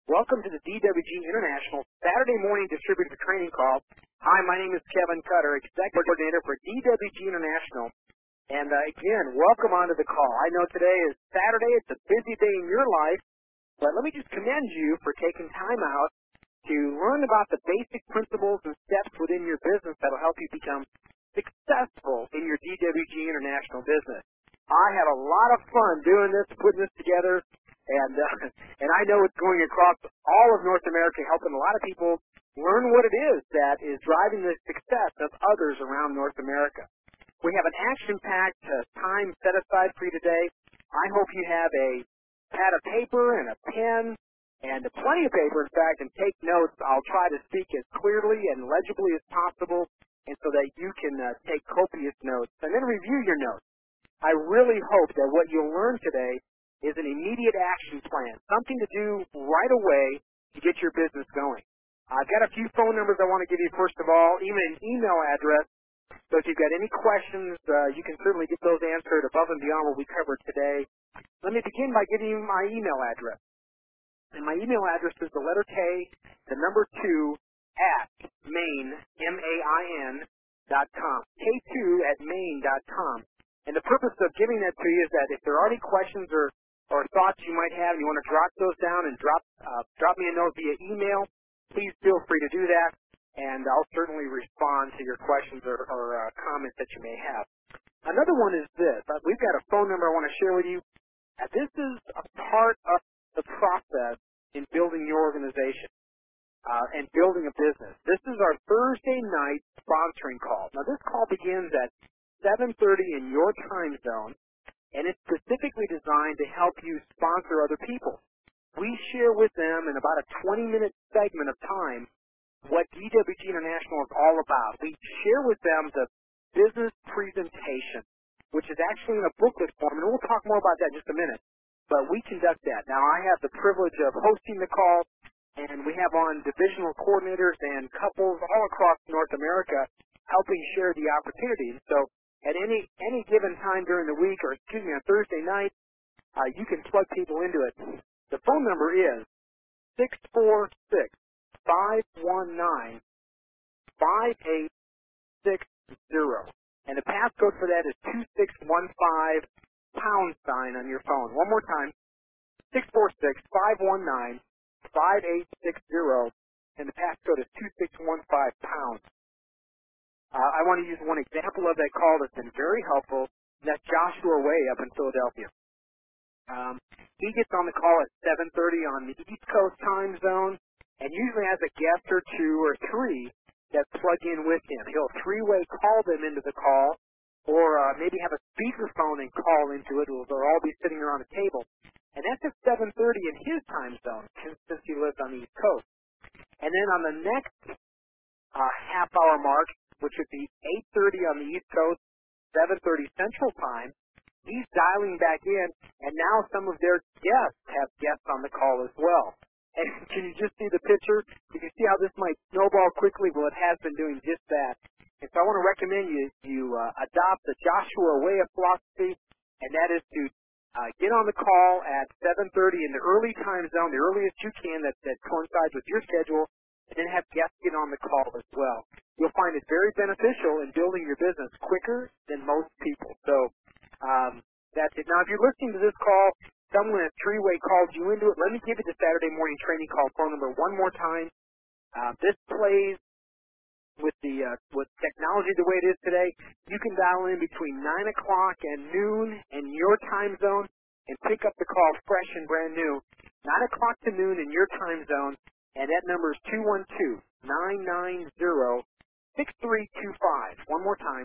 Welcome to the DWG International Saturday Morning Distributor Training Call. Hi, my name is Kevin Cutter, Executive Coordinator for DWG International. And again, welcome onto the call. I know today is Saturday. It's a busy day in your life, but let me just commend you for taking time out to learn about the basic principles and steps within your business that will help you become successful in your DWG International business. I had a lot of fun doing this, putting this together. And I know it's going across all of North America, helping a lot of people learn what it is that is driving the success of others around North America. We have an action-packed time set aside for you today. I hope you have a pad of paper and a pen and plenty of paper, in fact, and take notes. I'll try to speak as clearly and legibly as possible and so that you can take copious notes and then review your notes. I really hope that what you'll learn today is an immediate action plan, something to do right away to get your business going. I've got a few phone numbers I want to give you first of all, even an email address. So if you've got any questions, you can certainly get those answered above and beyond what we covered today. Let me begin by giving you my email address. And my email address is the letter K, the number 2, at main, M-A-I-N.com, K2@main.com. And the purpose of giving that to you is that if there are any questions or thoughts you might have, and you want to jot those down and drop me a note via email, please feel free to do that, and I'll certainly respond to your questions or comments that you may have. Another one is this. We've got a phone number I want to share with you. This is a part of the process in building your organization and building a business. This is our Thursday night sponsoring call. Now, this call begins at 7:30 in your time zone, and it's specifically designed to help you sponsor other people. We share with them in about a 20-minute segment of time what DWG International is all about. We share with them the business presentation, which is actually in a booklet form, and we'll talk more about that in just a minute. But we conduct that. Now, I have the privilege of hosting the call, and we have on divisional coordinators and couples all across North America helping share the opportunities. So at any given time during the week, or on Thursday night, you can plug people into it. The phone number is 646-519-5860. And the passcode for that is 2615 # on your phone. One more time, 646-519-5860, and the passcode is 2615 #. I want to use one example of that call that's been very helpful. That's Joshua Way up in Philadelphia. He gets on the call at 7:30 on the East Coast time zone and usually has a guest or two or three that plug in with him. He'll three-way call them into the call or maybe have a speakerphone and call into it. They'll all be sitting around a table. And that's at 7:30 in his time zone since he lives on the East Coast. And then on the next half-hour mark, which would be 8:30 on the East Coast, 7:30 Central Time, he's dialing back in, and now some of their guests have guests on the call as well. And can you just see the picture? You can see how this might snowball quickly. Well, it has been doing just that. And so I want to recommend you adopt the Joshua Way of philosophy, and that is to get on the call at 7:30 in the early time zone, the earliest you can that coincides with your schedule, and then have guests get on the call as well. You'll find it very beneficial in building your business quicker than most people. So that's it. Now, if you're listening to this call, someone at three-way called you into it. Let me give you the Saturday morning training call phone number one more time. This plays with technology the way it is today. You can dial in between 9 o'clock and noon in your time zone and pick up the call fresh and brand new. 9 o'clock to noon in your time zone, and that number is 212-990-6325. One more time,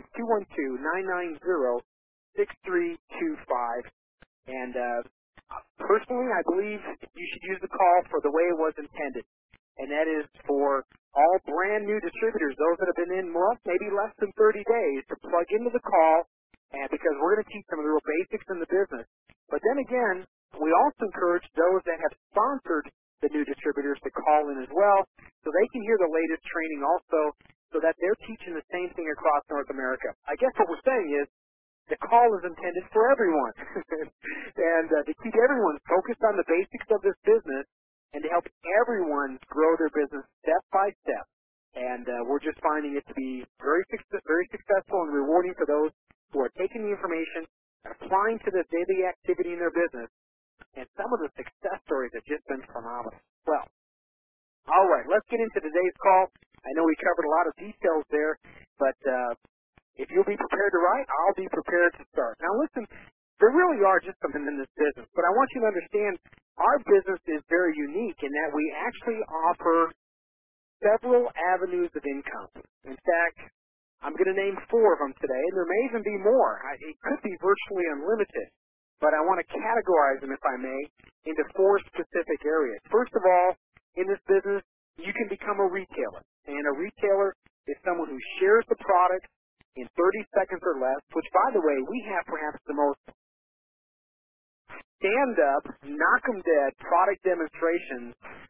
212-990-6325. And personally, I believe you should use the call for the way it was intended, and that is for all brand new distributors, those that have been in maybe less than 30 days, to plug into the call, and because we're going to teach some of the real basics in the business. But then again, we also encourage those that have sponsored the new distributors to call in as well, so they can hear the latest training also, so that they're teaching the same thing across North America. I guess what we're saying is the call is intended for everyone, and to keep everyone focused on the basics of this business, and to help everyone grow their business step by step. And we're just finding it to be very successful and rewarding for those who are taking the information and applying to the daily activity in their business. And some of the success stories have just been phenomenal. Well, all right, let's get into today's call. I know we covered a lot of details there, but if you'll be prepared to write, I'll be prepared to start. Now listen, there really are just something in this business, but I want you to understand our business is very unique in that we actually offer several avenues of income. In fact, I'm going to name 4 of them today, and there may even be more. It could be virtually unlimited, but I want to categorize them, if I may, into 4 specific areas. First of all, in this business, you can become a retailer, and a retailer is someone who shares the product in 30 seconds or less, which, by the way, we have perhaps the most stand-up, knock-em-dead product demonstrations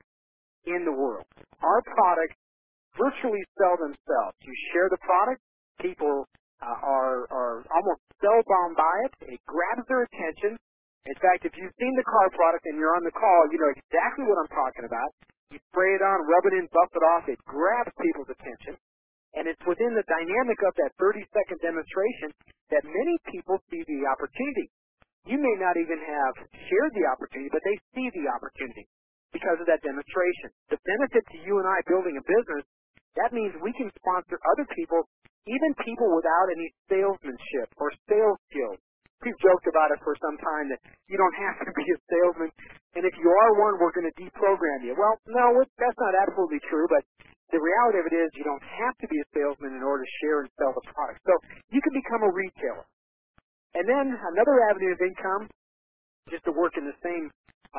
in the world. Our products virtually sell themselves. You share the product, people are almost spellbound by it. It grabs their attention. In fact, if you've seen the car product and you're on the call, you know exactly what I'm talking about. You spray it on, rub it in, buff it off. It grabs people's attention. And it's within the dynamic of that 30-second demonstration that many people see the opportunity. You may not even have shared the opportunity, but they see the opportunity because of that demonstration. The benefit to you and I building a business, that means we can sponsor other people, even people without any salesmanship or sales skills. We've joked about it for some time that you don't have to be a salesman, and if you are one, we're going to deprogram you. Well, no, that's not absolutely true, but the reality of it is you don't have to be a salesman in order to share and sell the product. So you can become a retailer. And then another avenue of income, just to work in the same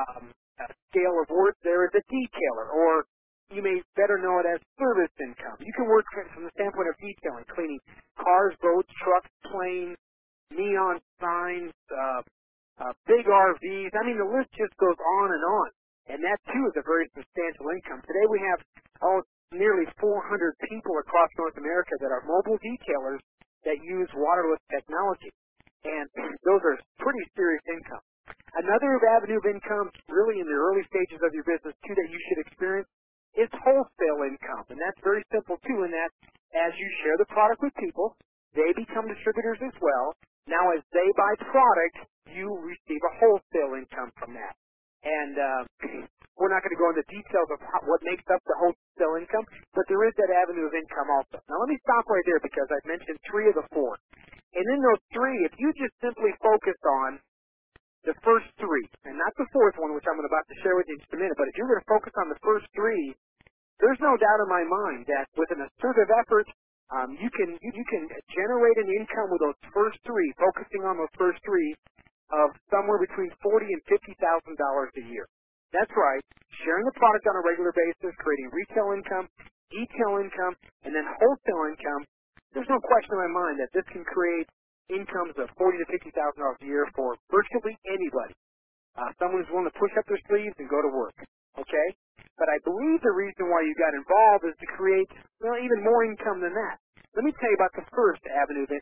scale of words, there is a detailer, or you may better know it as service income. You can work from the standpoint of detailing, cleaning cars, boats, trucks, planes, neon signs, big RVs. I mean, the list just goes on. And that, too, is a very substantial income. Today we have nearly 400 people across North America that are mobile detailers that use waterless technology. And those are pretty serious income. Another avenue of income, really in the early stages of your business, too, that you should experience is wholesale income. And that's very simple, too, in that as you share the product with people, they become distributors as well. Now, as they buy product, you receive a wholesale income from that. And we're not going to go into details of what makes up the wholesale income, but there is that avenue of income also. Now, let me stop right there because I've mentioned 3 of the 4. And in those 3, if you just simply focus on the first 3, and not the 4th one, which I'm about to share with you in just a minute, but if you're going to focus on the first 3, there's no doubt in my mind that with an assertive effort, you can generate an income with those first 3, focusing on those first 3, of somewhere between $40,000 and $50,000 a year. That's right, sharing the product on a regular basis, creating retail income, detail income, and then wholesale income. There's no question in my mind that this can create incomes of $40,000 to $50,000 a year for virtually anybody. Someone who's willing to push up their sleeves and go to work. Okay? But I believe the reason why you got involved is to create, even more income than that. Let me tell you about the fourth avenue of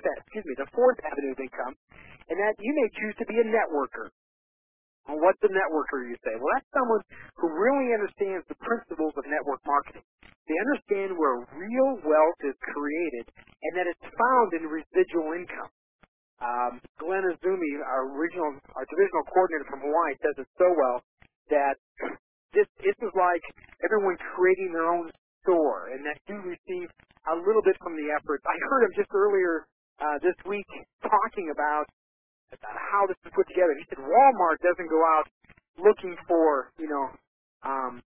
income, and that you may choose to be a networker. And what's a networker, you say? Well, that's someone who really understands the principles of network marketing. They understand where real wealth is created and that it's found in residual income. Glenn Azumi, our divisional coordinator from Hawaii, says it so well that this is like everyone creating their own store, and that you receive a little bit from the effort. I heard him just earlier this week talking about how this is put together. He said Walmart doesn't go out looking for 100,000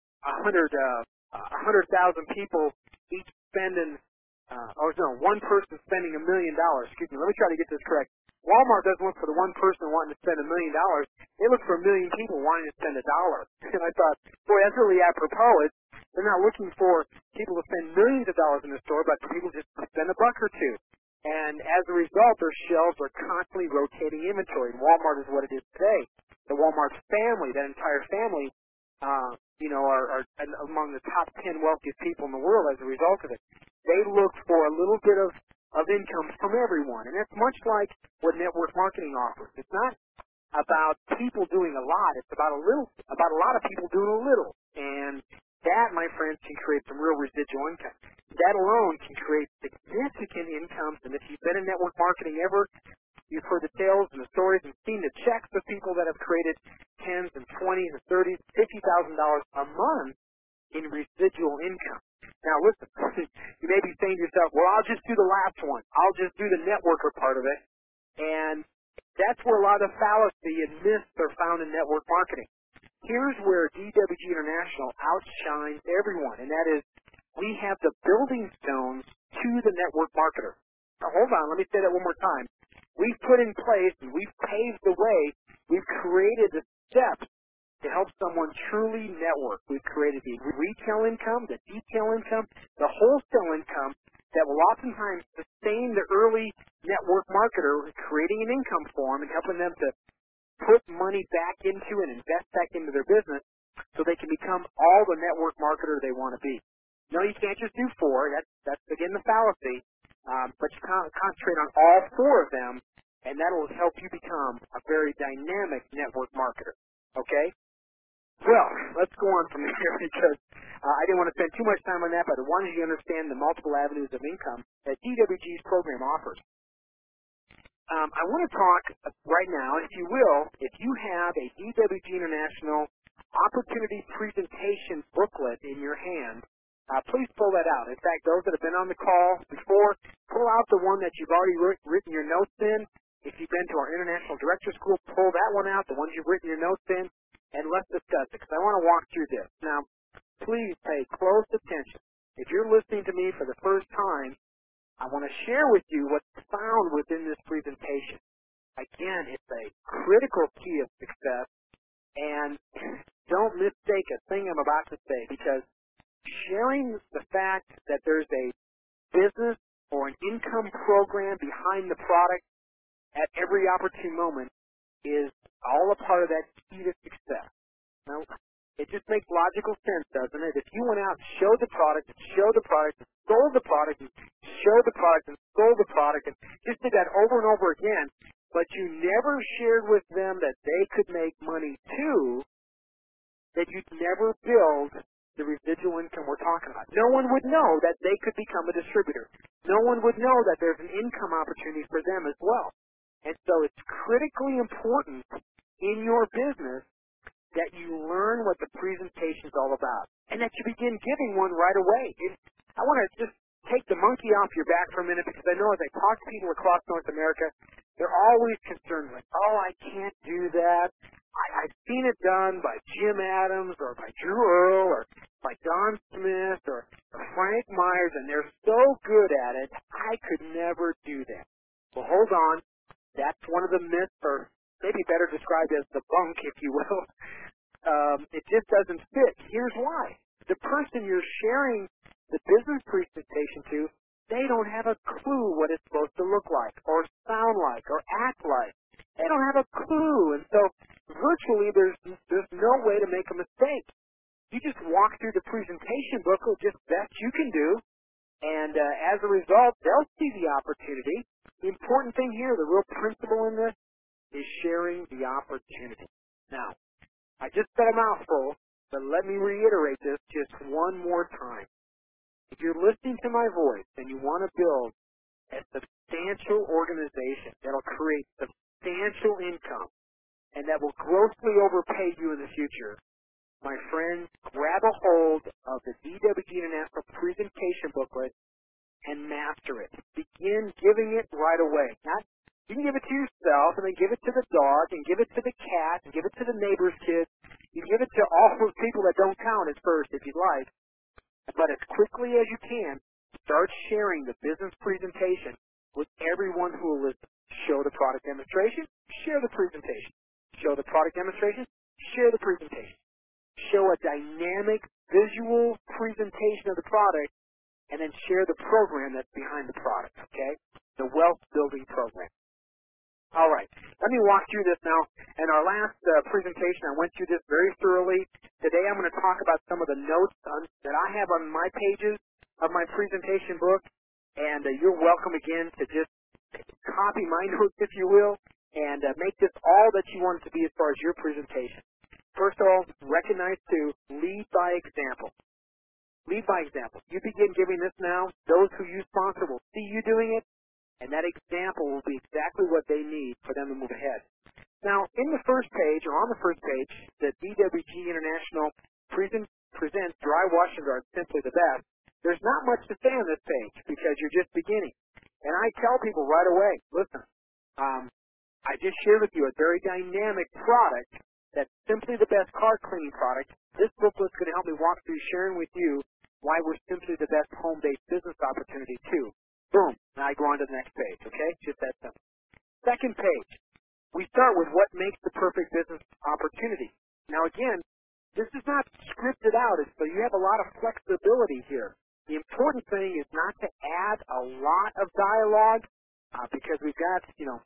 people each spending, one person spending $1 million. Excuse me. Let me try to get this correct. Walmart doesn't look for the one person wanting to spend $1 million. They look for 1 million people wanting to spend $1. And I thought, boy, that's really apropos. They're not looking for people to spend millions of dollars in the store, but for people just to spend $1 or $2. And as a result, their shelves are constantly rotating inventory. And Walmart is what it is today. The Walmart family, that entire family, are among the top 10 wealthiest people in the world as a result of it. They look for a little bit of income from everyone. And that's much like what network marketing offers. It's not about people doing a lot. It's about a lot of people doing a little. And that, my friends, can create some real residual income. That alone can create significant incomes. And if you've been in network marketing ever, you've heard the tales and the stories and seen the checks of people that have created tens and $20,000 and $30,000, $50,000 a month in residual income. Now, listen, you may be saying to yourself, well, I'll just do the last one. I'll just do the networker part of it. And that's where a lot of the fallacy and myths are found in network marketing. Here's where DWG International outshines everyone, and that is we have the building stones to the network marketer. Now, hold on. Let me say that one more time. We've put in place, and we've paved the way. We've created the steps to help someone truly network. We've created the retail income, the detail income, the wholesale income that will oftentimes sustain the early network marketer, creating an income for them and helping them to put money back into and invest back into their business so they can become all the network marketer they want to be. No, you can't just do four. That's again, the fallacy. But you concentrate on all four of them, and that will help you become a very dynamic network marketer. Okay? Well, let's go on from there because I didn't want to spend too much time on that, but I wanted you to understand the multiple avenues of income that DWG's program offers. I want to talk right now, if you will, if you have a DWG International opportunity presentation booklet in your hand, please pull that out. In fact, those that have been on the call before, pull out the one that you've already written your notes in. If you've been to our International Director School, pull that one out, the ones you've written your notes in, and let's discuss it, because I want to walk through this. Now, please pay close attention. If you're listening to me for the first time, I want to share with you what's found within this presentation. Again, it's a critical key of success, and don't mistake a thing I'm about to say, because sharing the fact that there's a business or an income program behind the product at every opportune moment is all a part of that key to success. Now, it just makes logical sense, doesn't it? If you went out and showed the product and showed the product and sold the product and showed the product and sold the product and just did that over and over again, but you never shared with them that they could make money too, that you'd never build the residual income we're talking about. No one would know that they could become a distributor. No one would know that there's an income opportunity for them as well. And so it's critically important in your business that you learn what the presentation is all about and that you begin giving one right away. I want to just take the monkey off your back for a minute, because I know as I talk to people across North America, they're always concerned with, oh, I can't do that. I've seen it done by Jim Adams or by Drew Earl or by Don Smith or Frank Myers, and they're so good at it, I could never do that. Well, hold on. That's one of the myths, or maybe better described as the bunk, if you will. It just doesn't fit. Here's why. The person you're sharing the business presentation to, they don't have a clue what it's supposed to look like or sound like or act like. They don't have a clue. And so virtually there's no way to make a mistake. You just walk through the presentation booklet just best you can do, and as a result, they'll see the opportunity. The important thing here, the real principle in this, is sharing the opportunity. Now, I just said a mouthful, but let me reiterate this just one more time. If you're listening to my voice and you want to build a substantial organization that'll create substantial income and that will grossly overpay you in the future, my friends, grab a hold of the DWG International presentation booklet and master it. Begin giving it right away. You can give it to yourself, and then give it to the dog, and give it to the cat, and give it to the neighbor's kids. You give it to all those people that don't count at first, if you'd like. But as quickly as you can, start sharing the business presentation with everyone who will listen. Show the product demonstration, share the presentation. Show the product demonstration, share the presentation. Show a dynamic visual presentation of the product, and then share the program that's behind the product, okay? The wealth building program. All right, let me walk through this now. In our last presentation, I went through this very thoroughly. Today I'm going to talk about some of the notes that I have on my pages of my presentation book, and you're welcome again to just copy my notes, if you will, and make this all that you want it to be as far as your presentation. First of all, recognize too, lead by example. Lead by example. You begin giving this now, those who you sponsor will see you doing it, and that example will be exactly what they need for them to move ahead. Now, in the first page, or on the first page, the DWG International presents Dry Washing Guard Simply the Best. There's not much to say on this page because you're just beginning. And I tell people right away, listen, I just shared with you a very dynamic product that's simply the best car cleaning product. This booklet's going to help me walk through sharing with you why we're simply the best home-based business opportunity too. Boom. Now I go on to the next page, okay? Just that simple. Second page, we start with what makes the perfect business opportunity. Now again, this is not scripted out, so you have a lot of flexibility here. The important thing is not to add a lot of dialogue because we've got,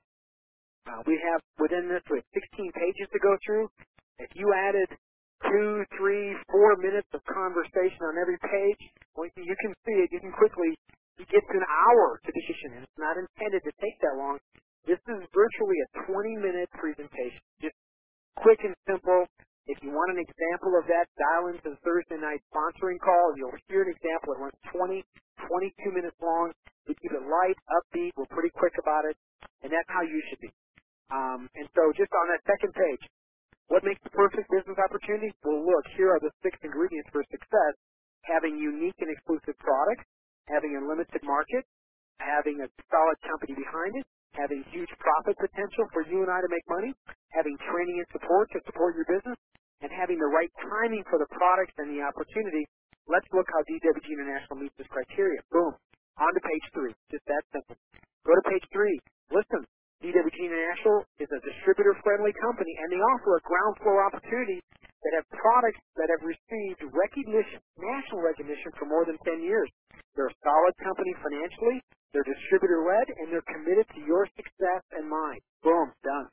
we have within this, we have 16 pages to go through. If you added 2, 3, 4 minutes of conversation on every page, well, you can see it. You can quickly get to an hour to decision, and it's not intended to take that long. This is virtually a 20-minute presentation, just quick and simple. If you want an example of that, dial into the Thursday night sponsoring call. You'll hear an example. It runs 20, 22 minutes long. We keep it light, upbeat. We're pretty quick about it, and that's how you should be. And so just on that second page, what makes the perfect business opportunity? Well, look, here are the 6 ingredients for success. Having unique and exclusive products, having a limited market, having a solid company behind it, having huge profit potential for you and I to make money, having training and support to support your business, and having the right timing for the products and the opportunity. Let's look how DWG International meets this criteria. Boom. On to page 3. Just that simple. Go to page 3. Listen. DWG International is a distributor-friendly company, and they offer a ground floor opportunity that have products that have received recognition, national recognition, for more than 10 years. They're a solid company financially, they're distributor-led, and they're committed to your success and mine. Boom, done.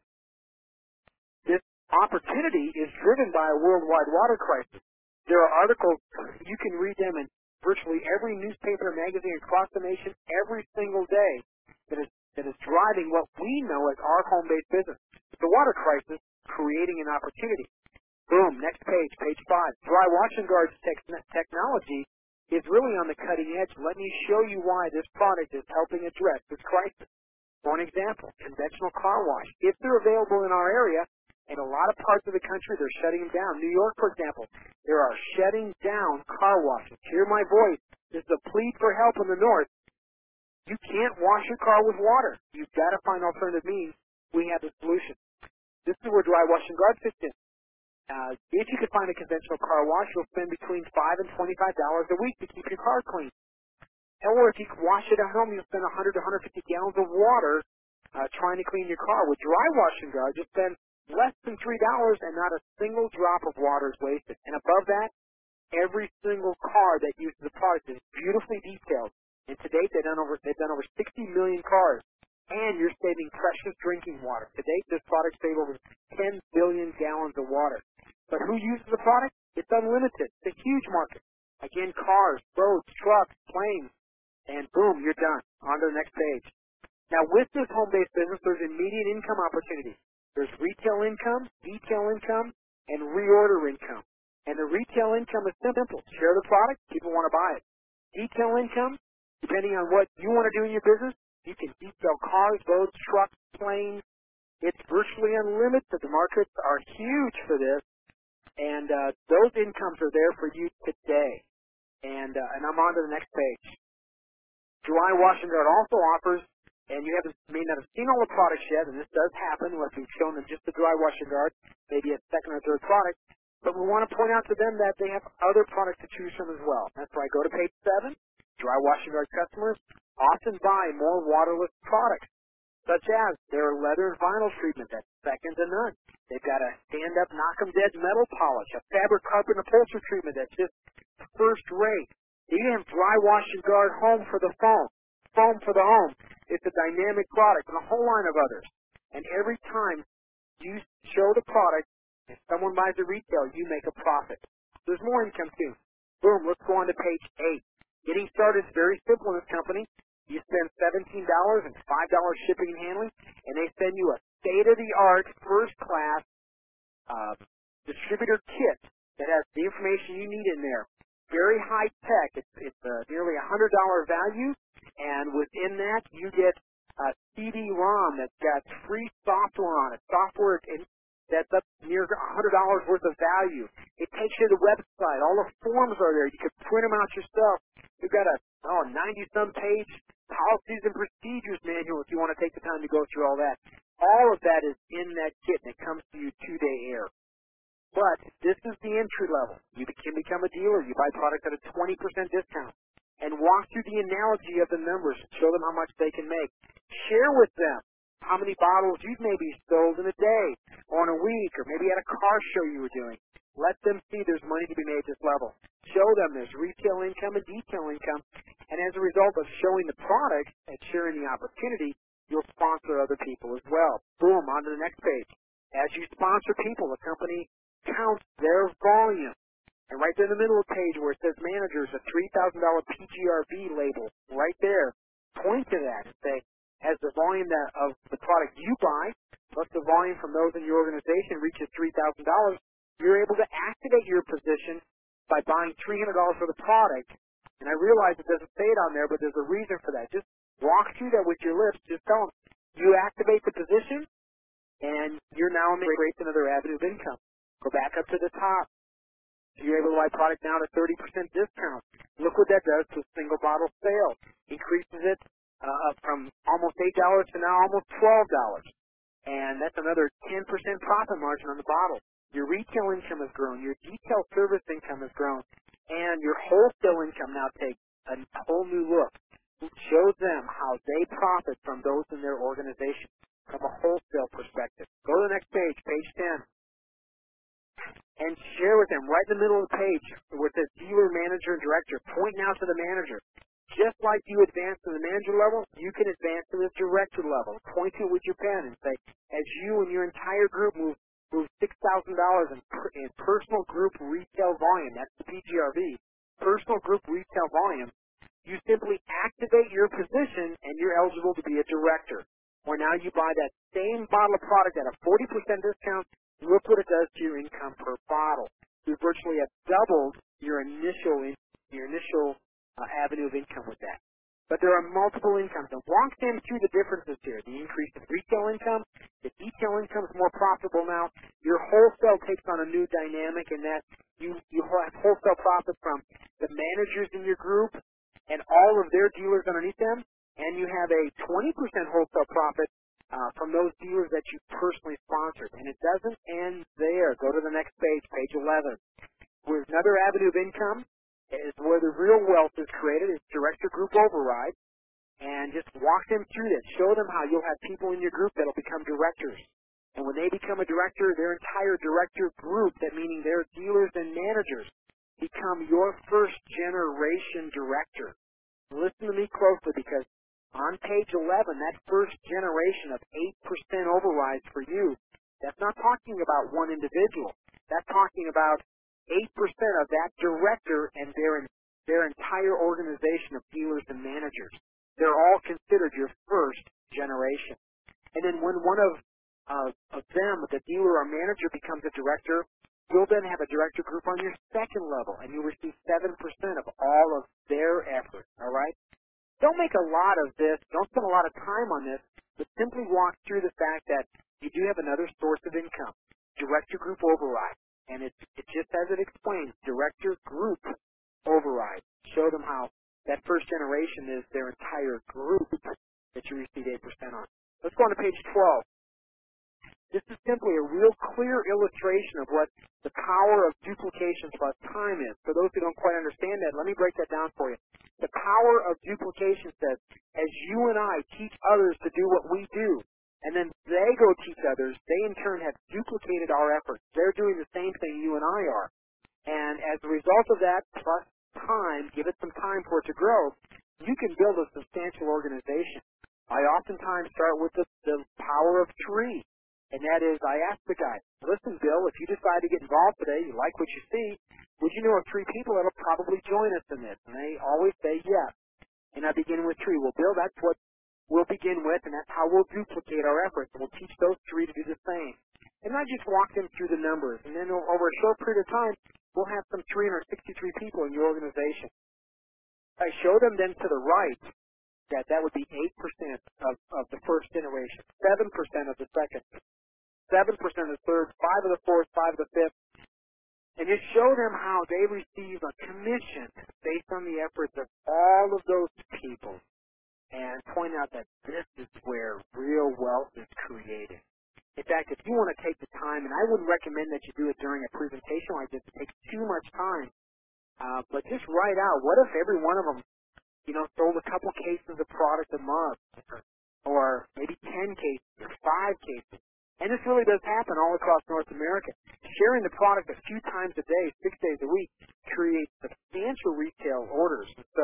This opportunity is driven by a worldwide water crisis. There are articles, you can read them in virtually every newspaper and magazine across the nation every single day that is driving what we know as our home-based business. The water crisis creating an opportunity. Boom, next page, page 5. Dry Washing Guard's technology is really on the cutting edge. Let me show you why this product is helping address this crisis. For an example, conventional car wash. If they're available in our area, in a lot of parts of the country, they're shutting them down. New York, for example, they are shutting down car washes. Hear my voice. This is a plea for help in the north. You can't wash your car with water. You've got to find alternative means. We have the solution. This is where Dry Washing Guard fits in. If you could find a conventional car wash, you'll spend between $5 and $25 a week to keep your car clean. Or if you wash it at home, you'll spend 100 to 150 gallons of water trying to clean your car. With Dry Washing Guard, you'll spend less than $3 and not a single drop of water is wasted. And above that, every single car that uses the product is beautifully detailed. And to date, they've done over 60 million cars. And you're saving precious drinking water. To date, this product saved over 10 billion gallons of water. But who uses the product? It's unlimited. It's a huge market. Again, cars, boats, trucks, planes. And boom, you're done. On to the next page. Now, with this home-based business, there's immediate income opportunities. There's retail income, detail income, and reorder income. And the retail income is simple. Share the product, people want to buy it. Detail income, depending on what you want to do in your business, you can detail cars, boats, trucks, planes. It's virtually unlimited. The markets are huge for this, and those incomes are there for you today. And I'm on to the next page. Dry Washing Guard also offers, and you may not have seen all the products yet, and this does happen once we've shown them just the Dry Washing Guard, maybe a second or third product, but we want to point out to them that they have other products to choose from as well. That's why I go to page 7. Dry Washing Guard customers often buy more waterless products, such as their leather and vinyl treatment that's second to none. They've got a stand-up, knock-em-dead metal polish, a fabric carpet and upholstery treatment that's just first rate. You have Dry Washing Guard Home for the Foam, Foam for the Home. It's a dynamic product and a whole line of others. And every time you show the product, if someone buys a retail, you make a profit. There's more income too. Boom, let's go on to page 8. Getting started is very simple in this company. You spend $17 and $5 shipping and handling, and they send you a state-of-the-art, first-class distributor kit that has the information you need in there. Very high tech. It's nearly $100 value, and within that you get a CD-ROM that's got free software on it. Software that's up near $100 worth of value. It takes you to the website. All the forms are there. You can print them out yourself. You've got a 90-some page policies and procedures manual if you want to take the time to go through all that. All of that is in that kit, and it comes to you 2-day air. But this is the entry level. You can become a dealer. You buy product at a 20% discount. And walk through the analogy of the numbers. Show them how much they can make. Share with them how many bottles you've maybe sold in a day, or in a week, or maybe at a car show you were doing. Let them see there's money to be made at this level. Show them there's retail income and detail income. And as a result of showing the product and sharing the opportunity, you'll sponsor other people as well. Boom, on to the next page. As you sponsor people, the company counts their volume. And right there in the middle of the page where it says managers, a $3,000 PGRV label, right there, point to that and say, as the volume of the product you buy, plus the volume from those in your organization reaches $3,000, you're able to activate your position by buying $300 for the product. And I realize it doesn't say it on there, but there's a reason for that. Just walk through that with your lips. Just tell them, you activate the position, and you're now creates another avenue of income. Go back up to the top. You're able to buy product now at a 30% discount. Look what that does to a single bottle sale. Increases it from almost $8 to now almost $12. And that's another 10% profit margin on the bottle. Your retail income has grown. Your detail service income has grown. And your wholesale income now takes a whole new look. It shows them how they profit from those in their organization from a wholesale perspective. Go to the next page, page 10. And share with them right in the middle of the page with the dealer, manager, and director. Point now to the manager. Just like you advance to the manager level, you can advance to the director level. Point to it with your pen and say, as you and your entire group move $6,000 in personal group retail volume, that's the PGRV, personal group retail volume, you simply activate your position and you're eligible to be a director. Or now you buy that same bottle of product at a 40% discount. Look what it does to your income per bottle. You virtually have doubled your initial avenue of income with that. But there are multiple incomes. And walk them through the differences here. The increase in retail income, the detail income is more profitable now. Your wholesale takes on a new dynamic in that you have wholesale profit from the managers in your group and all of their dealers underneath them. And you have a 20% wholesale profit from those dealers that you personally sponsored. And it doesn't end there. Go to the next page, page 11. With another avenue of income is where the real wealth is created. It's director group override. And just walk them through this. Show them how you'll have people in your group that will become directors. And when they become a director, their entire director group, that meaning their dealers and managers, become your first generation director. Listen to me closely because on page 11, that first generation of 8% overrides for you, that's not talking about one individual. That's talking about 8% of that director and their entire organization of dealers and managers. They're all considered your first generation. And then when one of them, the dealer or manager, becomes a director, you'll then have a director group on your second level, and you receive 7% of all of their effort, all right? Don't make a lot of this. Don't spend a lot of time on this, but simply walk through the fact that you do have another source of income, director group override. And it's just as it explains, director group override. Show them how that first generation is their entire group that you receive 8% on. Let's go on to page 12. This is simply a real clear illustration of what the power of duplication plus time is. For those who don't quite understand that, let me break that down for you. The power of duplication says, as you and I teach others to do what we do, and then they go teach others, they in turn have duplicated our efforts. They're doing the same thing you and I are. And as a result of that, plus time, give it some time for it to grow, you can build a substantial organization. I oftentimes start with the power of three. And that is, I ask the guy, listen, Bill, if you decide to get involved today, you like what you see, would you know of 3 people that will probably join us in this? And they always say yes. And and I begin with 3. Well, Bill, that's what we'll begin with, and that's how we'll duplicate our efforts. We'll teach those 3 to do the same. And I just walk them through the numbers, and then over a short period of time, we'll have some 363 people in your organization. I show them then to the right that would be 8% of the first generation, 7% of the second, 7% of the third, 5 of the fourth, 5 of the fifth, and just show them how they receive a commission based on the efforts of all of those people, and point out that this is where real wealth is created. In fact, if you want to take the time, and I wouldn't recommend that you do it during a presentation like this, it takes too much time, but just write out, what if every one of them sold a couple cases of product a month, or maybe 10 cases, or 5 cases. And this really does happen all across North America. Sharing the product a few times a day, 6 days a week, creates substantial retail orders. And so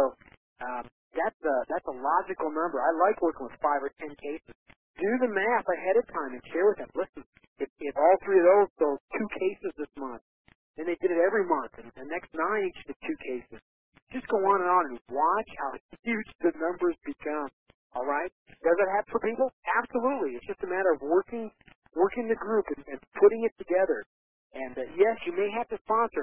that's a logical number. I like working with 5 or 10 cases. Do the math ahead of time and share with them. Listen, if all 3 of those sold 2 cases this month, then they did it every month, and the next 9 each did 2 cases. Just go on and watch how huge the numbers become. All right? Does it happen for people? Absolutely. It's just a matter of working the group and putting it together. And yes, you may have to sponsor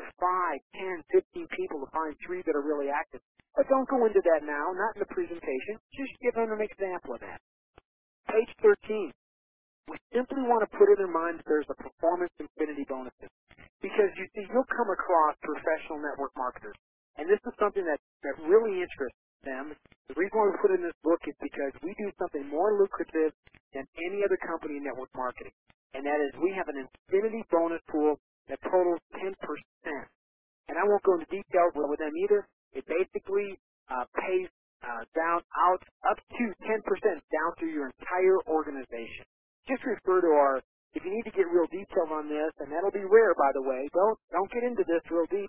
5, 10, 15 people to find 3 that are really active. But don't go into that now, not in the presentation. Just give them an example of that. Page 13. We simply want to put in their mind that there's a performance infinity bonuses. Because you see, you'll come across professional network marketers. And this is something that really interests them. The reason why we put it in this book is because we do something more lucrative than any other company in network marketing. And that is, we have an infinity bonus pool that totals 10%. And I won't go into details with them either. It basically pays down out up to 10% down through your entire organization. Just refer to if you need to get real detailed on this, and that'll be rare, by the way, don't get into this real deep.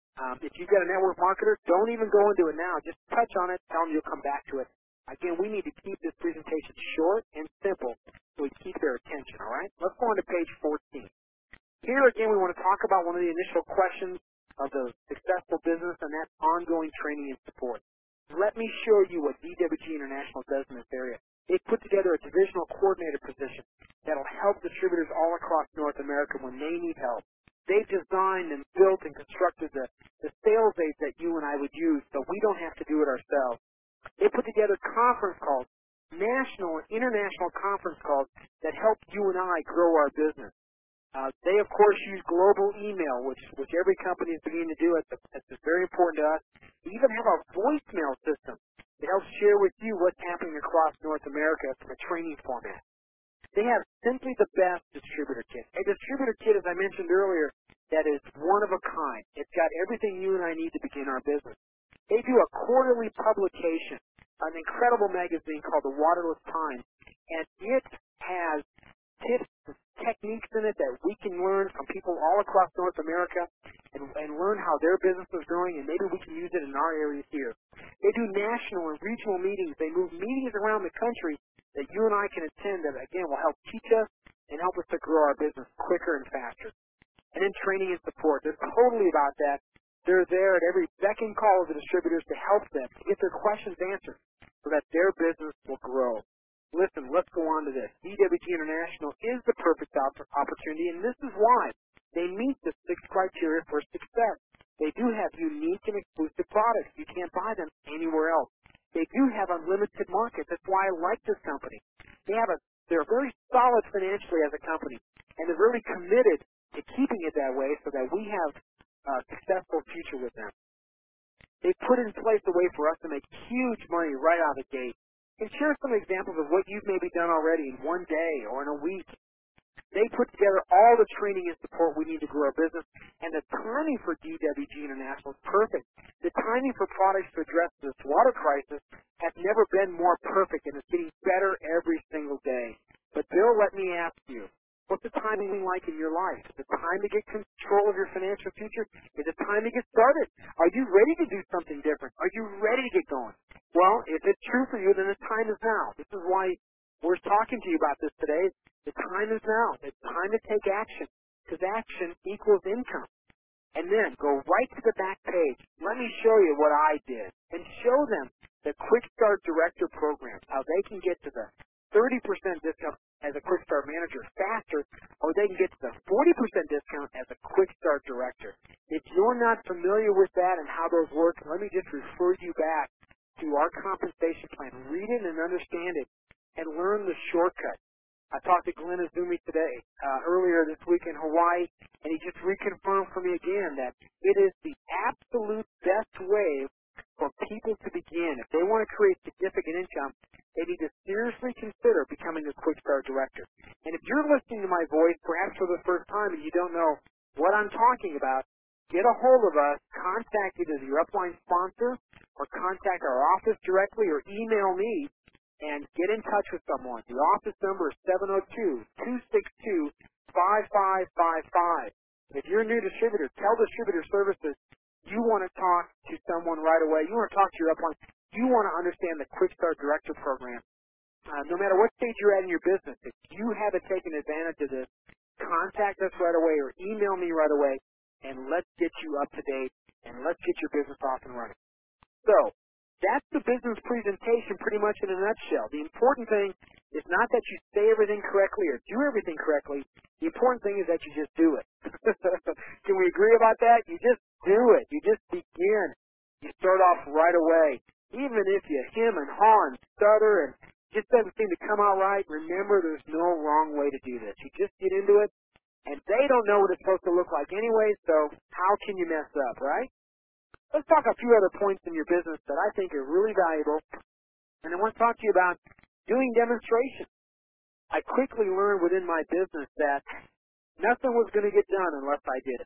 If you've got a network marketer, don't even go into it now. Just touch on it, tell them you'll come back to it. Again, we need to keep this presentation short and simple so we keep their attention, all right? Let's go on to page 14. Here, again, we want to talk about one of the initial questions of the successful business, and that's ongoing training and support. Let me show you what DWG International does in this area. They've put together a divisional coordinator position that'll help distributors all across North America when they need help. They've designed and built and constructed the sales aids that you and I would use, so we don't have to do it ourselves. They put together conference calls, national and international conference calls that help you and I grow our business. They, of course, use global email, which every company is beginning to do. It's very important to us. They even have a voicemail system that helps share with you what's happening across North America from a training format. They have simply the best distributor kit. A distributor kit, as I mentioned earlier, that is one of a kind. It's got everything you and I need to begin our business. They do a quarterly publication, an incredible magazine called The Waterless Times, and it has tips and techniques in it that we can learn from people all across North America and learn how their business is growing, and maybe we can use it in our areas here. They do national and regional meetings. They move meetings around the country that you and I can attend that, again, will help teach us and help us to grow our business quicker and faster. And then training and support. They're totally about that. They're there at every beck and call of the distributors to help them, to get their questions answered so that their business will grow. Listen, let's go on to this. DWG International is the perfect opportunity, and this is why. They meet the 6 criteria for success. They do have unique and exclusive products. You can't buy them anywhere else. They do have unlimited markets. That's why I like this company. They're very solid financially as a company, and they're really committed to keeping it that way so that we have a successful future with them. They put in place a way for us to make huge money right out of the gate. And share some examples of what you've maybe done already in one day or in a week. They put together all the training and support we need to grow our business, and the timing for DWG International is perfect. The timing for products to address this water crisis has never been more perfect, and it's getting better every single day. But Bill, let me ask you, what's the timing like in your life? Is it time to get control of your financial future? Is it time to get started? Are you ready to do something different? Are you ready to get going? Well, if it's true for you, then the time is now. This is why we're talking to you about this today. The time is now. It's time to take action, because action equals income. And then go right to the back page. Let me show you what I did, and show them the Quick Start Director program, how they can get to the 30% discount as a Quick Start Manager faster, or they can get to the 40% discount as a Quick Start Director. If you're not familiar with that and how those work, let me just refer you back to our compensation plan. Read it and understand it and learn the shortcut. I talked to Glenn Azumi today, earlier this week in Hawaii, and he just reconfirmed for me again that it is the absolute best way for people to begin. If they want to create significant income, they need to seriously consider becoming a Quick Start Director. And if you're listening to my voice, perhaps for the first time, and you don't know what I'm talking about, get a hold of us, contact either your upline sponsor, or contact our office directly, or email me, and get in touch with someone. The office number is 702-262-5555. If you're a new distributor, tell Distributor Services you want to talk to someone right away. You want to talk to your upline. You want to understand the Quick Start Director program. No matter what stage you're at in your business, if you haven't taken advantage of this, contact us right away or email me right away, and let's get you up to date, and let's get your business off and running. So, that's the business presentation pretty much in a nutshell. The important thing is not that you say everything correctly or do everything correctly. The important thing is that you just do it. Can we agree about that? You just do it. You just begin. You start off right away. Even if you hem and haw and stutter and just doesn't seem to come out right, remember there's no wrong way to do this. You just get into it, and they don't know what it's supposed to look like anyway, so how can you mess up, right? Let's talk a few other points in your business that I think are really valuable. And I want to talk to you about doing demonstrations. I quickly learned within my business that nothing was going to get done unless I did it.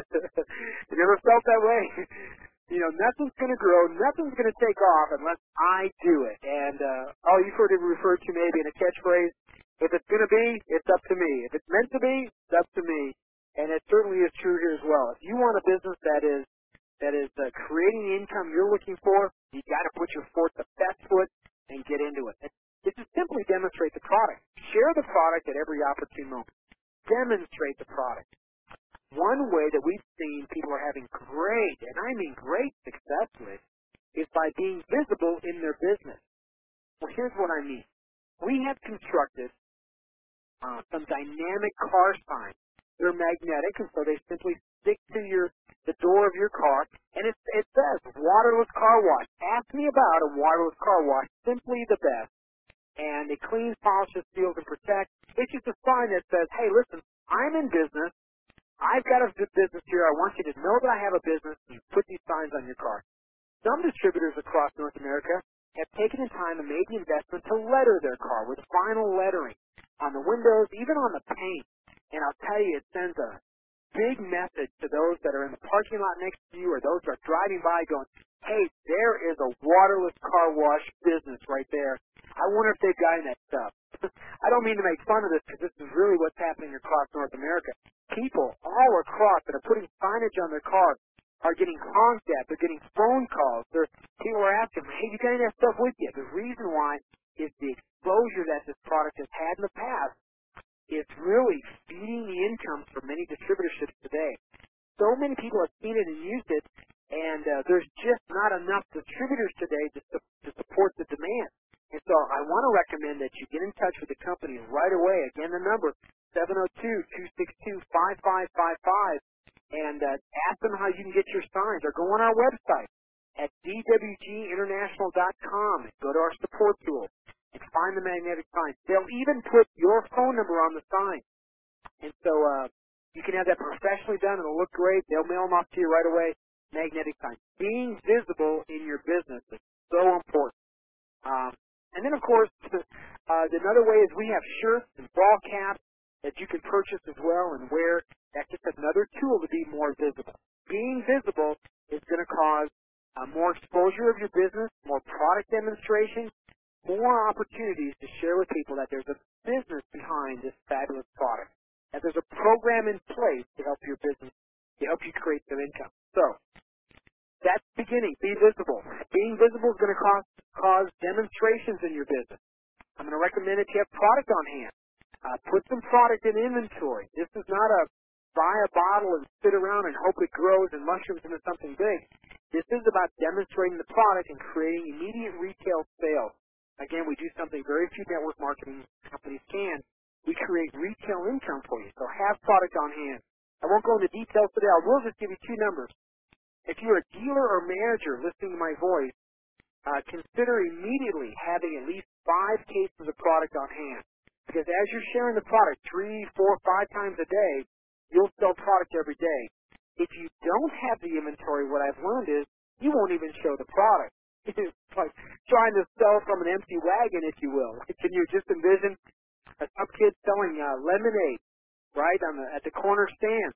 You ever felt that way? You know, nothing's going to grow, nothing's going to take off unless I do it. And, you've heard it referred to maybe in a catchphrase, if it's going to be, it's up to me. If it's meant to be, it's up to me. And it certainly is true here as well. If you want a business that is creating the income you're looking for, you got to put your the best foot and get into it. It's just simply demonstrate the product. Share the product at every opportune moment. Demonstrate the product. One way that we've seen people are having great, and I mean great success with, is by being visible in their business. Well, here's what I mean. We have constructed some dynamic car signs. They're magnetic, and so they simply stick to the door of your car, and it says, waterless car wash. Ask me about a waterless car wash, simply the best. And it cleans, polishes, seals, and protects. It's just a sign that says, hey, listen, I'm in business. I've got a good business here. I want you to know that I have a business. You put these signs on your car. Some distributors across North America have taken the time and made the investment to letter their car with vinyl lettering on the windows, even on the paint. And I'll tell you, it sends a big message to those that are in the parking lot next to you or those that are driving by going, hey, there is a waterless car wash business right there. I wonder if they've got that stuff. I don't mean to make fun of this because this is really what's happening across North America. People all across that are putting signage on their cars are getting honked at. They're getting phone calls. People are asking, hey, you got any of that stuff with you? The reason why is the exposure that this product has had in the past. It's really feeding the income for many distributorships today. So many people have seen it and used it, and there's just not enough distributors today to support the demand. And so I want to recommend that you get in touch with the company right away. Again, the number, 702-262-5555, and ask them how you can get your signs, or go on our website at dwginternational.com and go to our support tool and find the magnetic signs. They'll even put your phone number on the sign. And so you can have that professionally done. It'll look great. They'll mail them off to you right away. Magnetic signs. Being visible in your business is so important. And then, of course, another way is we have shirts and ball caps that you can purchase as well and wear. That's just another tool to be more visible. Being visible is going to cause more exposure of your business, more product demonstrations, more opportunities to share with people that there's a business behind this fabulous product, that there's a program in place to help your business, to help you create some income. So, that's the beginning. Be visible. Being visible is going to cause demonstrations in your business. I'm going to recommend that you have product on hand. Put some product in inventory. This is not a buy a bottle and sit around and hope it grows and mushrooms into something big. This is about demonstrating the product and creating immediate retail sales. Again, we do something very few network marketing companies can. We create retail income for you. So have product on hand. I won't go into details today. I will just give you two numbers. If you're a dealer or manager listening to my voice, consider immediately having at least 5 cases of product on hand. Because as you're sharing the product 3, 4, 5 times a day, you'll sell product every day. If you don't have the inventory, what I've learned is you won't even show the product. It's like trying to sell from an empty wagon, if you will. Can you just envision some kid selling lemonade, right, at the corner stand?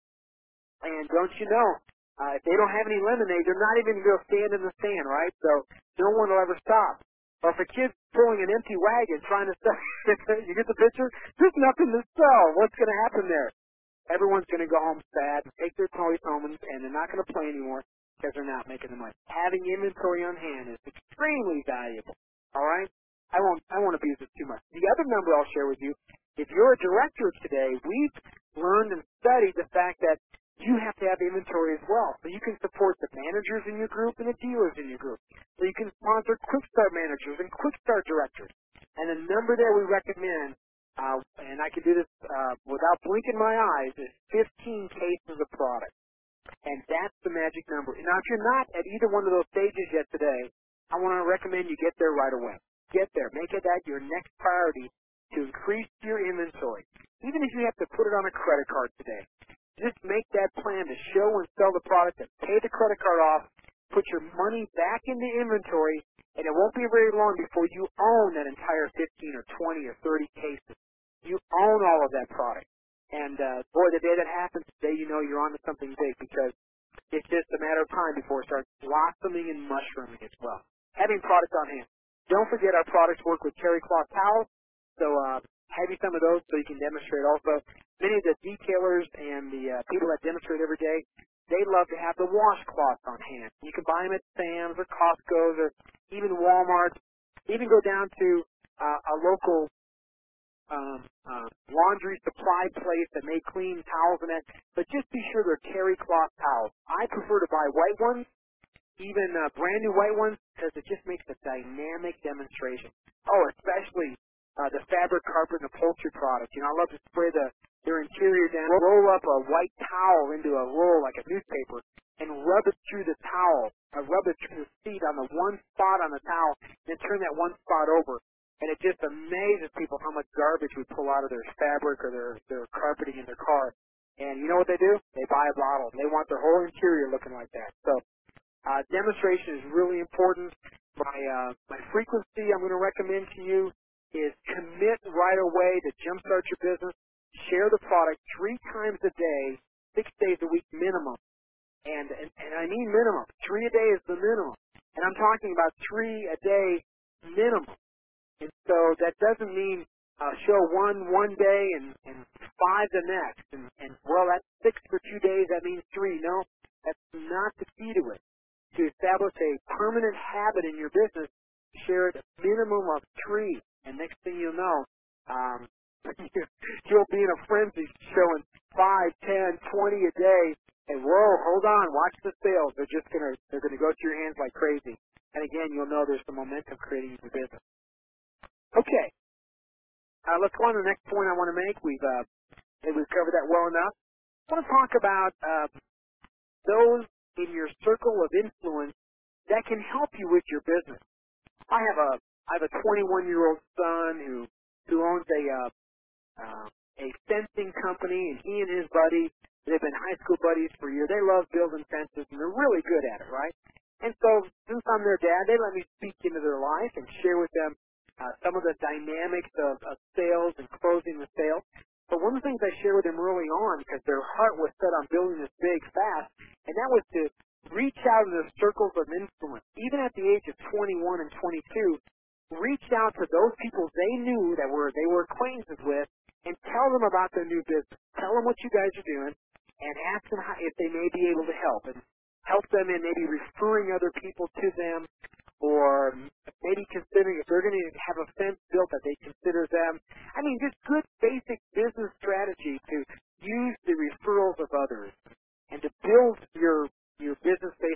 And don't you know, if they don't have any lemonade, they're not even going to stand in the stand, right? So no one will ever stop. Or if a kid's pulling an empty wagon trying to sell, you get the picture? There's nothing to sell. What's going to happen there? Everyone's going to go home sad and take their toys home, and they're not going to play anymore because they're not making the money. Having inventory on hand is extremely valuable. All right? I won't abuse it too much. The other number I'll share with you, if you're a director today, we've learned and studied the fact that you have to have inventory as well. So you can support the managers in your group and the dealers in your group. So you can sponsor quick start managers and quick start directors. And the number there we recommend, and I can do this without blinking my eyes, is 15 cases of product. And that's the magic number. Now, if you're not at either one of those stages yet today, I want to recommend you get there right away. Get there. Make it that your next priority to increase your inventory. Even if you have to put it on a credit card today, just make that plan to show and sell the product and pay the credit card off, put your money back into inventory, and it won't be very long before you own that entire 15 or 20 or 30 cases. You own all of that product. And, boy, the day that happens, the day you know you're onto something big, because it's just a matter of time before it starts blossoming and mushrooming as well. Having product on hand. Don't forget our products work with terry cloth towels, so have you some of those so you can demonstrate also. Many of the detailers and the people that demonstrate every day, they love to have the washcloths on hand. You can buy them at Sam's or Costco's or even Walmart. Even go down to a local laundry supply place that may clean towels and that, but just be sure they're terry cloth towels. I prefer to buy white ones, even brand new white ones, because it just makes a dynamic demonstration. Oh, especially the fabric, carpet, and upholstery products. You know, I love to spray their interior down, roll up a white towel into a roll like a newspaper, and rub it through the towel, rub it through the seat on the one spot on the towel, then turn that one spot over. And it just amazes people how much garbage we pull out of their fabric or their carpeting in their car. And you know what they do? They buy a bottle. They want their whole interior looking like that. So demonstration is really important. My frequency I'm going to recommend to you is commit right away to jumpstart your business. Share the product 3 times a day, 6 days a week minimum. And I mean minimum. 3 a day is the minimum. And I'm talking about 3 a day minimum. And so that doesn't mean show one day and 5 the next. And well, that's 6 for 2 days. That means 3. No, that's not the key to it. To establish a permanent habit in your business, share it a minimum of 3. And next thing you'll know, you'll be in a frenzy showing 5, 10, 20 a day. And whoa, hold on, watch the sales. They're gonna go through your hands like crazy. And again, you'll know there's some momentum creating in your business. Okay, let's go on to the next point I want to make. We've covered that well enough. I want to talk about those in your circle of influence that can help you with your business. I have a 21-year-old son who owns a fencing company, and he and his buddy, they've been high school buddies for years. They love building fences, and they're really good at it, right? And so, since I'm their dad, they let me speak into their life and share with them some of the dynamics of sales and closing the sale. But one of the things I shared with them early on, because their heart was set on building this big fast, and that was to reach out in the circles of influence. Even at the age of 21 and 22, reach out to those people they knew that they were acquaintances with, and tell them about their new business. Tell them what you guys are doing, and ask them if they may be able to help. And help them in maybe referring other people to them, or maybe considering if they're going to have a fence built that they consider them. I mean, just good basic business strategy to use the referrals of others and to build your business based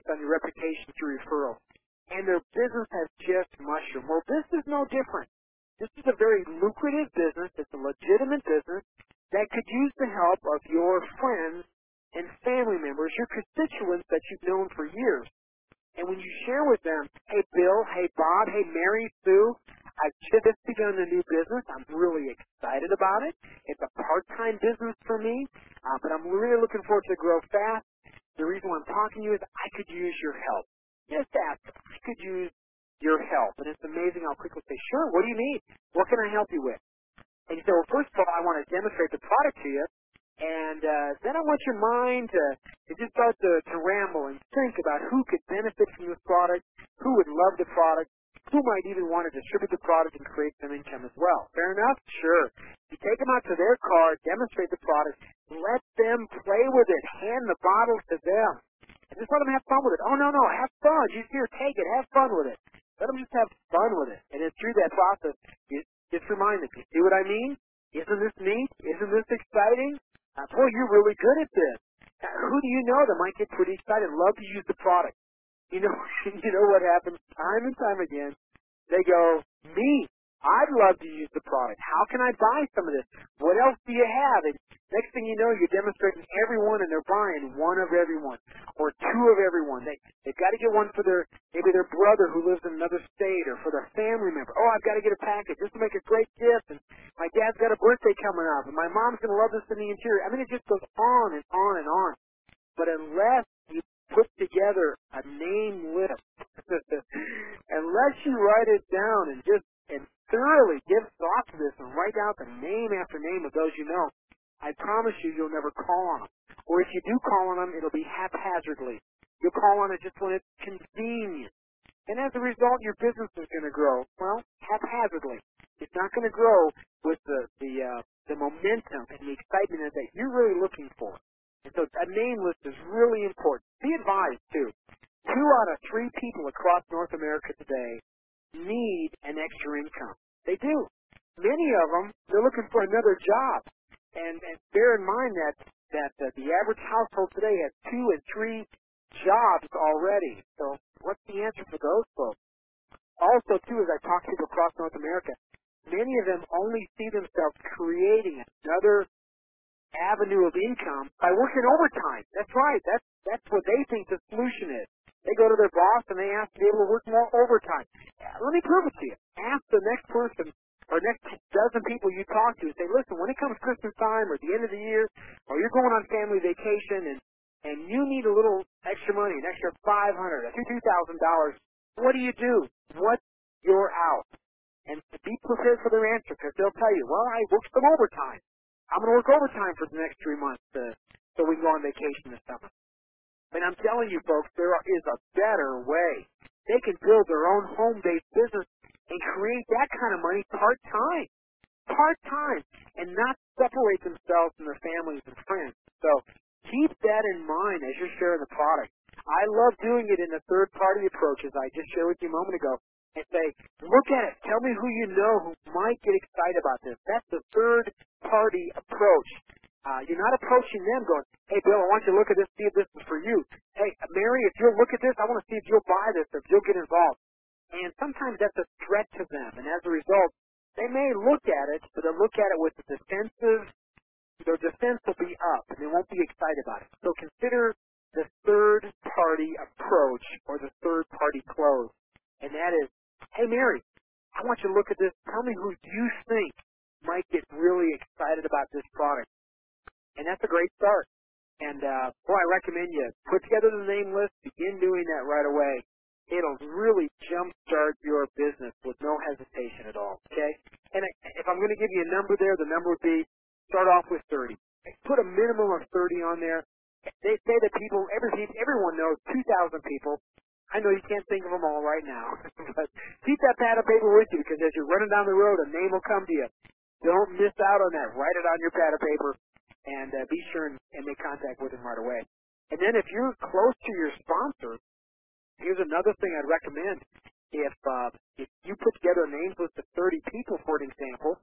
on your reputation through referrals. And their business has just mushroomed. Well, this is no different. This is a very lucrative business. It's a legitimate business that could use the help of your friends and family members, your constituents that you've known for years. And when you share with them, hey, Bill, hey, Bob, hey, Mary, Sue, I've just begun a new business. I'm really excited about it. It's a part-time business for me, but I'm really looking forward to grow fast. The reason why I'm talking to you is I could use your help. Just ask them. I could use your help. And it's amazing how quickly they say, sure, what do you need? What can I help you with? And you say, well, first of all, I want to demonstrate the product to you. And then I want your mind to just start to ramble and think about who could benefit from this product, who would love the product, who might even want to distribute the product and create some income as well. Fair enough? Sure. You take them out to their car, demonstrate the product, let them play with it, hand the bottle to them, and just let them have fun with it. Oh, no, have fun. Just here, take it, have fun with it. Let them just have fun with it. And then through that process, you just remind them, you see what I mean? Isn't this neat? Isn't this exciting? Boy, you're really good at this. Who do you know that might get pretty excited, love to use the product? You know, you know what happens time and time again? They go, me, I'd love to use the product. How can I buy some of this? What else do you have? And next thing you know, you're demonstrating everyone, and they're buying one of everyone or two of everyone. They've got to get one for maybe their brother who lives in another state, or for their family member. Oh, I've got to get a package just to make a great gift. And my dad's got a birthday coming up, and my mom's going to love this in the interior. I mean, it just goes on and on and on. But unless you put together a name list, unless you write it down and thoroughly give thought to this and write out the name after name of those you know, I promise you'll never call on them. Or if you do call on them, it'll be haphazardly. You'll call on it just when it's convenient. And as a result, your business is going to grow, well, haphazardly. It's not going to grow with the momentum and the excitement that you're really looking for. And so a name list is really important. Be advised, too. 2 out of 3 people across North America today need an extra income. They do. Many of them, they're looking for another job. And bear in mind that the average household today has 2 and 3 jobs already. So what's the answer for those folks? Also, too, as I talk to people across North America, many of them only see themselves creating another avenue of income by working overtime. That's right. That's what they think the solution is. They go to their boss and they ask to be able to work more overtime. Let me prove it to you. Ask the next person or next dozen people you talk to and say, listen, when it comes Christmas time or the end of the year, or you're going on family vacation and you need a little extra money, an extra $500 or $2,000, what do? What's your out? And be prepared for their answer, because they'll tell you, well, I worked some overtime. I'm going to work overtime for the next 3 months so we can go on vacation this summer. And I'm telling you, folks, there is a better way. They can build their own home-based business and create that kind of money part-time. Part-time. And not separate themselves from their families and friends. So keep that in mind as you're sharing the product. I love doing it in the third-party approach, as I just shared with you a moment ago. And say, look at it. Tell me who you know who might get excited about this. That's the third-party approach. You're not approaching them going, hey, Bill, I want you to look at this, see if this is for you. Hey, Mary, if you'll look at this, I want to see if you'll buy this, if you'll get involved. And sometimes that's a threat to them. And as a result, they may look at it, but they'll look at it with the defensive. Their defense will be up, and they won't be excited about it. So consider the third-party approach or the third-party close. And that is, hey, Mary, I want you to look at this. Tell me who you think might get really excited about this product. And that's a great start. And, boy, I recommend you put together the name list, begin doing that right away. It'll really jumpstart your business with no hesitation at all, okay? And if I'm going to give you a number there, the number would be start off with 30. Put a minimum of 30 on there. They say that everyone knows 2,000 people. I know you can't think of them all right now, but keep that pad of paper with you, because as you're running down the road, a name will come to you. Don't miss out on that. Write it on your pad of paper, and be sure and make contact with them right away. And then if you're close to your sponsor, here's another thing I'd recommend. If you put together a names list of 30 people, for an example,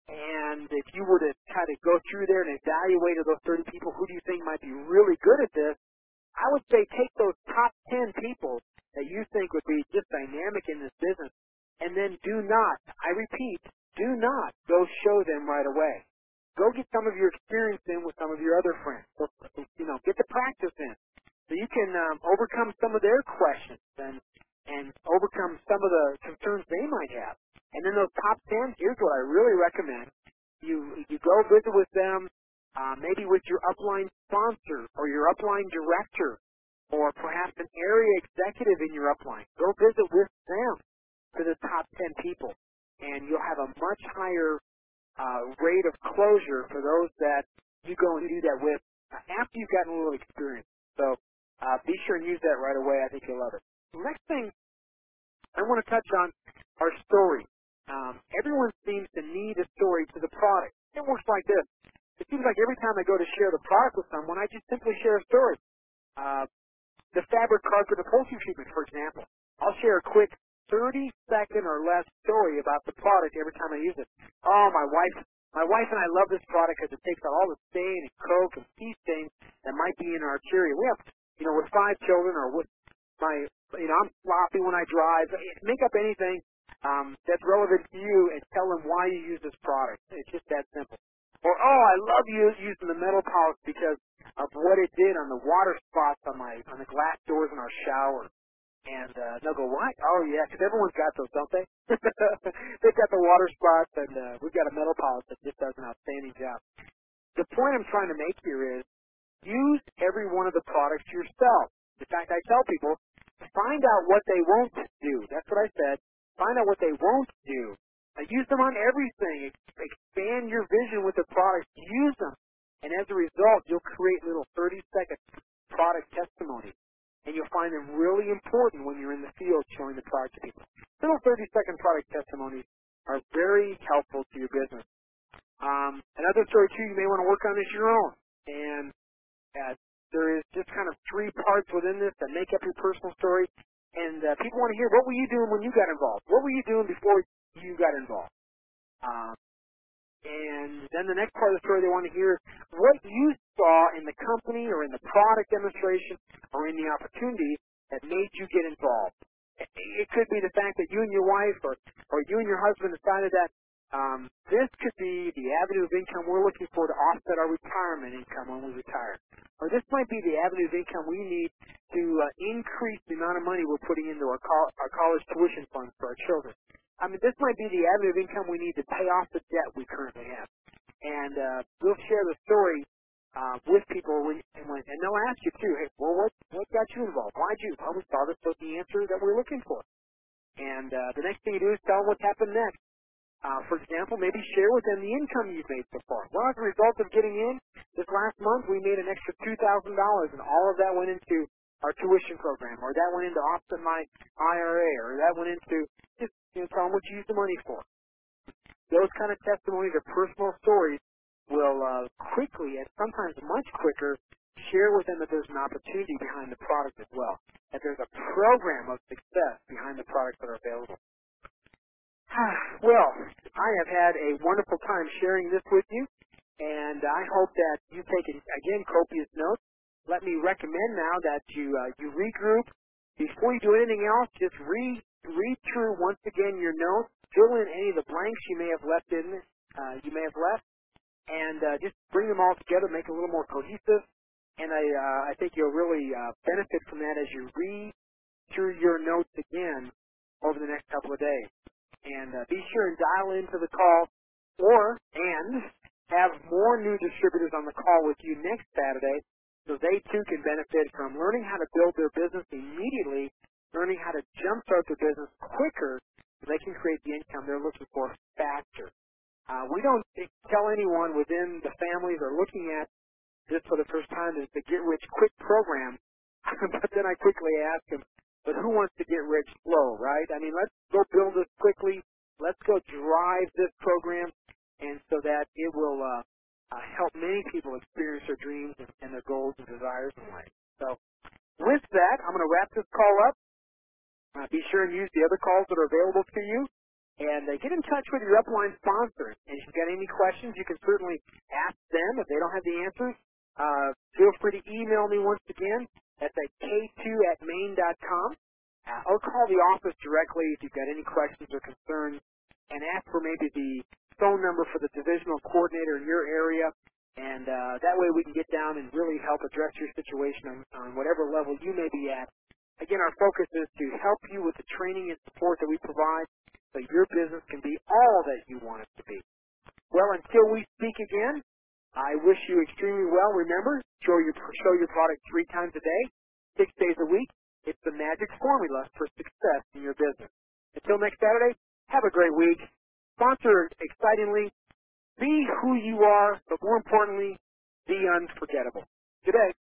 and if you were to kind of go through there and evaluate of those 30 people, who do you think might be really good at this, I would say take those top 10 people that you think would be just dynamic in this business, and then do not, I repeat, do not go show them right away. Go get some of your experience in with some of your other friends. So, get the practice in, so you can overcome some of their questions and overcome some of the concerns they might have. And then those top 10, here's what I really recommend. You go visit with them, maybe with your upline sponsor or your upline director, or perhaps an area executive in your upline. Go visit with them for the top 10 people, and you'll have a much higher rate of closure for those that you go and do that with after you've gotten a little experience. So be sure and use that right away. I think you'll love it. The next thing I want to touch on are stories. Everyone seems to need a story to the product. It works like this. It seems like every time I go to share the product with someone, I just simply share a story. The fabric carpet upholstery treatment, for example. I'll share a quick 30-second or less story about the product every time I use it. Oh, my wife and I love this product because it takes out all the stain and coke and pee stains that might be in our interior. We have, with 5 children, or with I'm sloppy when I drive. Make up anything that's relevant to you and tell them why you use this product. It's just that simple. Or, I love using the metal polish because of what it did on the water spots on the glass doors in our shower. And they'll go, what? Oh, yeah, because everyone's got those, don't they? They've got the water spots, and we've got a metal polish that just does an outstanding job. The point I'm trying to make here is use every one of the products yourself. In fact, I tell people, find out what they won't do. That's what I said. Find out what they won't do. Use them on everything. Expand your vision with the products. Use them. And as a result, you'll create little 30-second product testimonies. And you'll find them really important when you're in the field showing the product to people. Little 30-second product testimonies are very helpful to your business. Another story, too, you may want to work on is your own. And there is just kind of 3 parts within this that make up your personal story. And people want to hear, what were you doing when you got involved? What were you doing before you got involved? And then the next part of the story they want to hear is what you saw in the company or in the product demonstration or in the opportunity that made you get involved. It could be the fact that you and your wife or you and your husband decided that this could be the avenue of income we're looking for to offset our retirement income when we retire. Or this might be the avenue of income we need to increase the amount of money we're putting into our college tuition funds for our children. I mean, this might be the avenue of income we need to pay off the debt we currently have. And we'll share the story with people, and they'll ask you, too, hey, well, what got you involved? Why'd you? Well, we saw this was the answer that we're looking for. And the next thing you do is tell them what's happened next. For example, maybe share with them the income you've made so far. Well, as a result of getting in, this last month we made an extra $2,000, and all of that went into our tuition program, or that went into offset my IRA, or that went into just tell them what you use the money for. Those kind of testimonies or personal stories will quickly, and sometimes much quicker, share with them that there's an opportunity behind the product as well, that there's a program of success behind the products that are available. Well, I have had a wonderful time sharing this with you, and I hope that you've taken, again, copious notes. Let me recommend now that you regroup. Before you do anything else, just read through once again your notes, fill in any of the blanks you may have left, and just bring them all together, make it a little more cohesive. And I think you'll really benefit from that as you read through your notes again over the next couple of days. And be sure and dial into the call and have more new distributors on the call with you next Saturday so they too can benefit from learning how to build their business immediately, learning how to jumpstart their business quicker so they can create the income they're looking for faster. We don't tell anyone within the families or looking at this for the first time is the get-rich-quick program, but then I quickly ask them, but who wants to get rich slow, right? I mean, let's go build this quickly. Let's go drive this program, and so that it will help many people experience their dreams and their goals and desires in life. So with that, I'm going to wrap this call up. Be sure and use the other calls that are available to you, and get in touch with your upline sponsor. And if you've got any questions, you can certainly ask them if they don't have the answers. Feel free to email me once again. That's at k2@maine.com. Or call the office directly if you've got any questions or concerns, and ask for maybe the phone number for the divisional coordinator in your area. And that way we can get down and really help address your situation on whatever level you may be at. Again, our focus is to help you with the training and support that we provide so your business can be all that you want it to be. Well, until we speak again, I wish you extremely well. Remember, show your product 3 times a day, 6 days a week. It's the magic formula for success in your business. Until next Saturday, have a great week. Sponsor excitingly. Be who you are, but more importantly, be unforgettable. Good day.